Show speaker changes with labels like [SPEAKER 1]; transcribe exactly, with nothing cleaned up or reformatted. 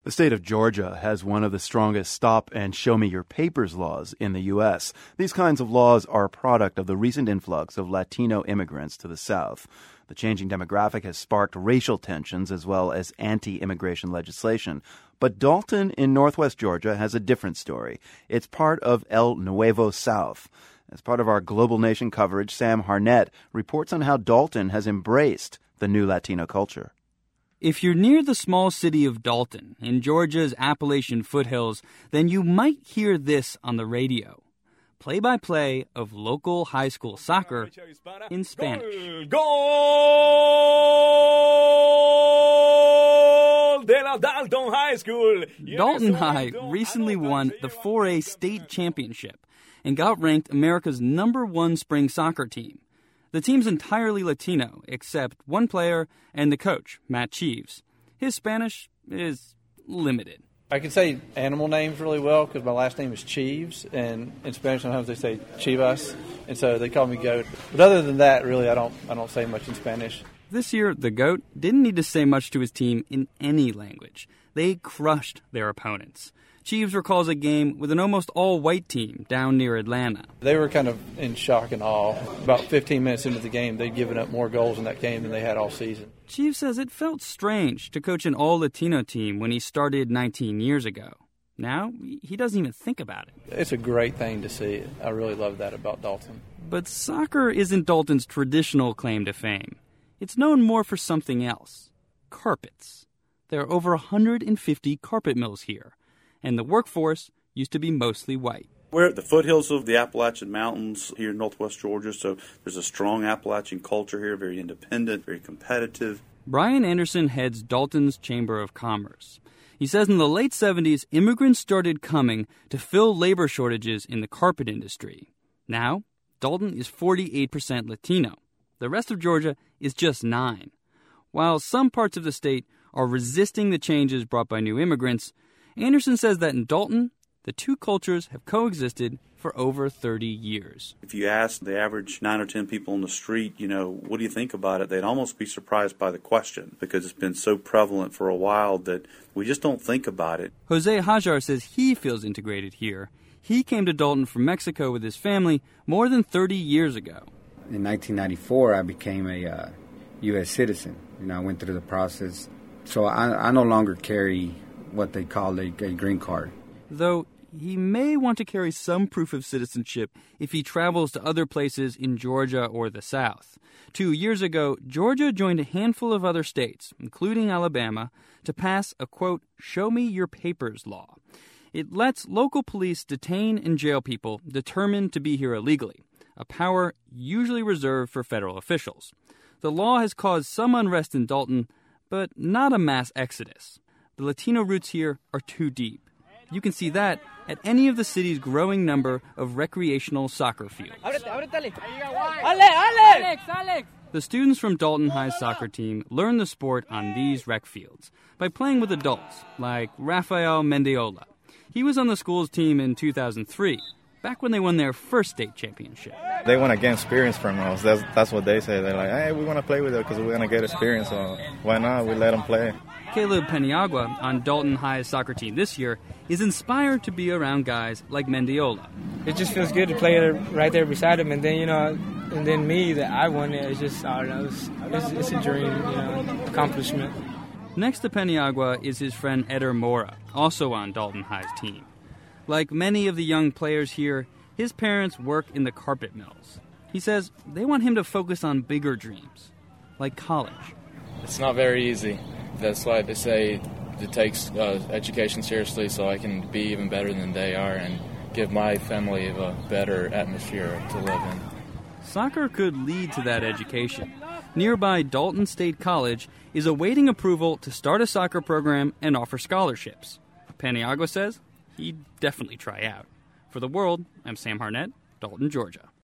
[SPEAKER 1] The state of Georgia has one of the strongest stop and show me your papers laws in the U S. These kinds of laws are a product of the recent influx of Latino immigrants to the South. The changing demographic has sparked racial tensions as well as anti-immigration legislation. But Dalton in northwest Georgia has a different story. It's part of El Nuevo South. As part of our Global Nation coverage, Sam Harnett reports on how Dalton has embraced the new Latino culture.
[SPEAKER 2] If you're near the small city of Dalton in Georgia's Appalachian foothills, then you might hear this on the radio. Play-by-play of local high school soccer in Spanish.
[SPEAKER 3] Gol de la Dalton High School.
[SPEAKER 2] Dalton High recently won the four A state championship and got ranked America's number one spring soccer team. The team's entirely Latino, except one player and the coach, Matt Cheeves. His Spanish is limited.
[SPEAKER 4] I can say animal names really well because my last name is Cheeves, and in Spanish sometimes they say Chivas, and so they call me Goat. But other than that, really, I don't I don't say much in Spanish.
[SPEAKER 2] This year, the Goat didn't need to say much to his team in any language. They crushed their opponents. Cheeves recalls a game with an almost all-white team down near Atlanta.
[SPEAKER 4] They were kind of in shock and awe. About fifteen minutes into the game, they'd given up more goals in that game than they had all season.
[SPEAKER 2] Cheeves says it felt strange to coach an all-Latino team when he started nineteen years ago. Now, he doesn't even think about it.
[SPEAKER 4] It's a great thing to see. I really love that about Dalton.
[SPEAKER 2] But soccer isn't Dalton's traditional claim to fame. It's known more for something else. Carpets. There are over one hundred fifty carpet mills here, and the workforce used to be mostly white.
[SPEAKER 5] We're at the foothills of the Appalachian Mountains here in northwest Georgia, so there's a strong Appalachian culture here, very independent, very competitive.
[SPEAKER 2] Brian Anderson heads Dalton's Chamber of Commerce. He says in the late seventies, immigrants started coming to fill labor shortages in the carpet industry. Now, Dalton is forty-eight percent Latino. The rest of Georgia is just nine. While some parts of the state are resisting the changes brought by new immigrants, Anderson says that in Dalton, the two cultures have coexisted for over thirty years.
[SPEAKER 5] If you ask the average nine or ten people on the street, you know, what do you think about it? They'd almost be surprised by the question because it's been so prevalent for a while that we just don't think about it.
[SPEAKER 2] Jose Hajar says he feels integrated here. He came to Dalton from Mexico with his family more than thirty years ago.
[SPEAKER 6] In nineteen ninety-four, I became a uh, U S citizen. You know, I went through the process. So I, I no longer carry what they call a, a green card.
[SPEAKER 2] Though he may want to carry some proof of citizenship if he travels to other places in Georgia or the South. Two years ago, Georgia joined a handful of other states, including Alabama, to pass a, quote, show me your papers law. It lets local police detain and jail people determined to be here illegally, a power usually reserved for federal officials. The law has caused some unrest in Dalton, but not a mass exodus. The Latino roots here are too deep. You can see that at any of the city's growing number of recreational soccer fields. The students from Dalton High's soccer team learn the sport on these rec fields by playing with adults like Rafael Mendiola. He was on the school's team in two thousand three, back when they won their first state championship.
[SPEAKER 7] They want to get experience from us. That's, that's what they say. They're like, hey, we want to play with it because we want to get experience. So why not? We let them play.
[SPEAKER 2] Caleb Peniagua on Dalton High's soccer team this year is inspired to be around guys like Mendiola.
[SPEAKER 8] It just feels good to play right there beside him, and then, you know, and then me, that I won it. It's just, I don't know, it's, it's, it's a dream, you know, accomplishment.
[SPEAKER 2] Next to Peniagua is his friend Eder Mora, also on Dalton High's team. Like many of the young players here, his parents work in the carpet mills. He says they want him to focus on bigger dreams, like college.
[SPEAKER 9] It's not very easy. That's why they say it takes uh, education seriously so I can be even better than they are and give my family a better atmosphere to live in.
[SPEAKER 2] Soccer could lead to that education. Nearby Dalton State College is awaiting approval to start a soccer program and offer scholarships. Peniagua says he'd definitely try out. For The World, I'm Sam Harnett, Dalton, Georgia.